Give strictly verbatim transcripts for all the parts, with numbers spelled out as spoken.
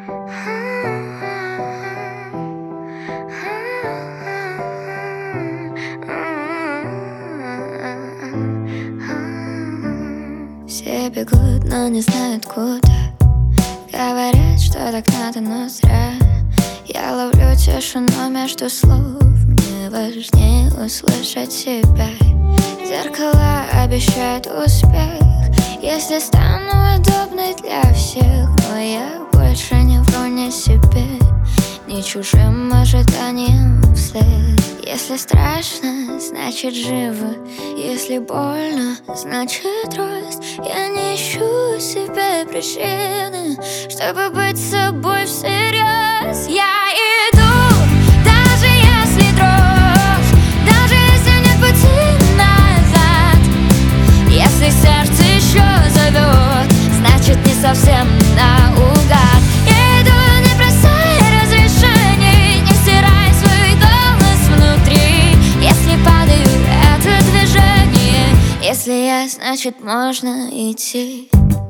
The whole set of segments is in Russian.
Все бегут, но не знают куда. Говорят, что так надо, но зря. Я ловлю тишину между слов. Мне важнее услышать себя. Зеркала обещают успех, если стану удобной для всех. Но я больше не вру ни себе, ни чужим ожиданиям вслед. Если страшно, значит живо. Если больно, значит рост. Я не ищу себе причины, чтобы быть собой всерьез. Я иду, даже если дрожь, даже если нет пути назад. Если сердце еще зовет, значит не совсем наугад. Я иду, не бросай разрешений, не стирай свой голос внутри. Если падаю, это движение. Если я, значит можно идти.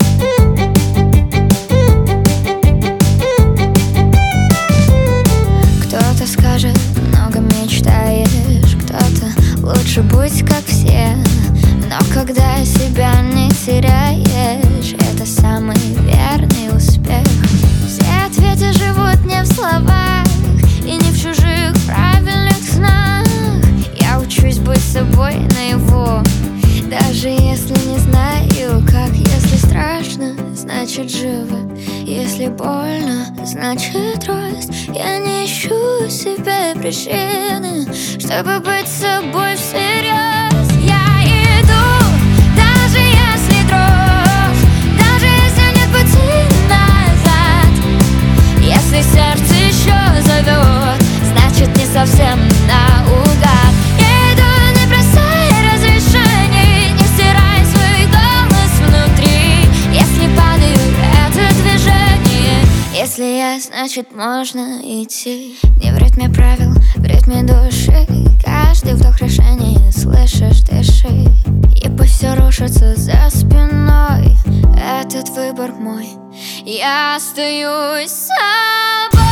Кто-то скажет, много мечтаешь, кто-то лучше будь как все. Но когда себя не теряешь, это самый верный успех. Все ответы живут не в словах и не в чужих правильных снах. Я учусь быть собой наяву, даже если не знаю как. Если страшно, значит живо. Если больно, значит рост. Я не ищу себе причины, чтобы быть собой всерьез. Я иду, даже если дрожь, даже если нет пути назад. Если сердце еще зовет, значит не совсем наугад. Я иду, не бросай разрешений, не стирай свой голос внутри. Если падаю, это движение. Если я, значит можно идти. Не в ритме правил, в ритме души. Каждый вдох решение, слышишь, дыши. И пусть все рушится за спиной, этот выбор мой. Я остаюсь собой.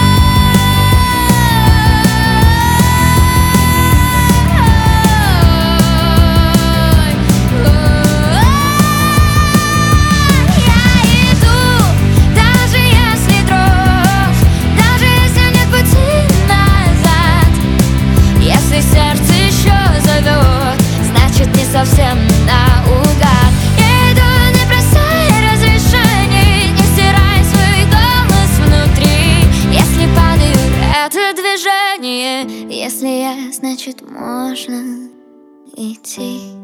Совсем наугад. Я иду, не бросай разрешений, не стирай свой голос внутри. Если падаю, это движение. Если я, значит можно идти.